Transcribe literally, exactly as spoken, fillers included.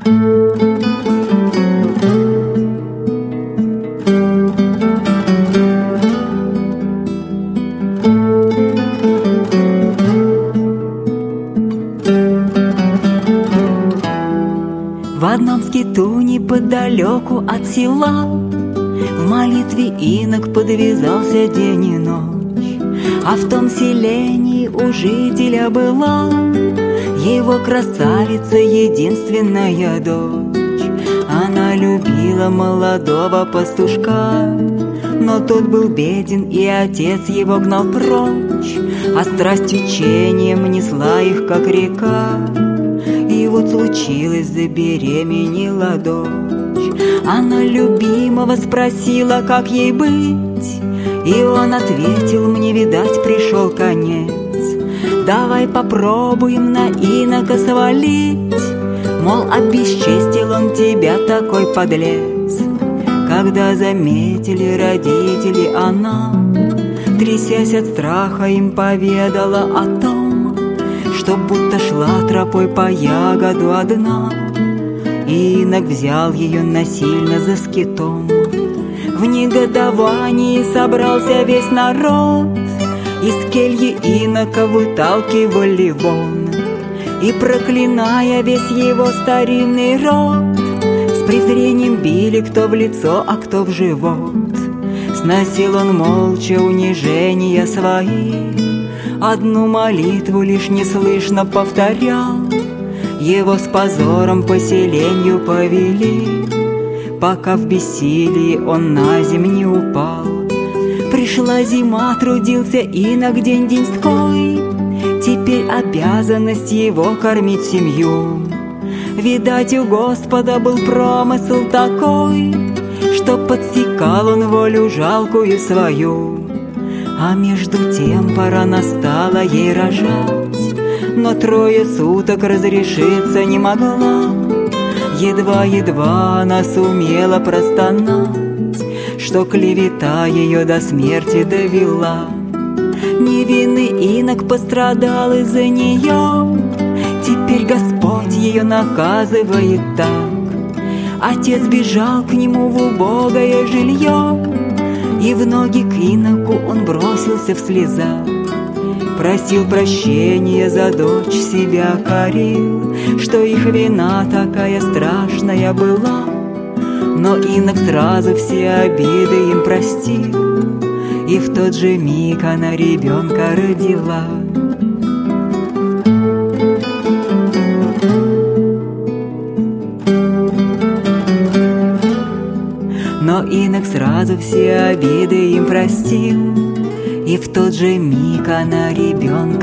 В одном скиту неподалеку от села в молитве инок подвязался день и ночь. А в том селении у жителя была его красавица, единственная дочь. Она любила молодого пастушка, но тот был беден, и отец его гнал прочь, а страсть течением несла их, как река. И вот случилось, забеременела дочь. Она любимого спросила, как ей быть, и он ответил: мне, видать, пришел конец. Давай попробуем на инока свалить, мол, обесчестил он тебя, такой подлец. Когда заметили родители, она, трясясь от страха, им поведала о том, что будто шла тропой по ягоду одна. И инок взял ее насильно за скитом. В негодовании собрался весь народ, из кельи инока выталкивали вон. И, проклиная весь его старинный род, с презрением били кто в лицо, а кто в живот. Сносил он молча унижения свои, одну молитву лишь неслышно повторял. Его с позором по селенью повели, пока в бессилии он на землю не упал. Пришла зима, трудился инок день-деньской, теперь обязанность его кормить семью. Видать, у Господа был промысл такой, что подсекал он волю жалкую свою. А между тем пора настала ей рожать, но трое суток разрешиться не могла. Едва-едва она сумела простонать, что клевета ее до смерти довела. Невинный инок пострадал из-за нее, теперь Господь ее наказывает так. Отец бежал к нему в убогое жилье, и в ноги к иноку он бросился в слезах. Просил прощения за дочь, себя корил, что их вина такая страшная была. Но инок сразу все обиды им простил, и в тот же миг она ребенка родила. Но инок сразу все обиды им простил, и в тот же миг она ребенка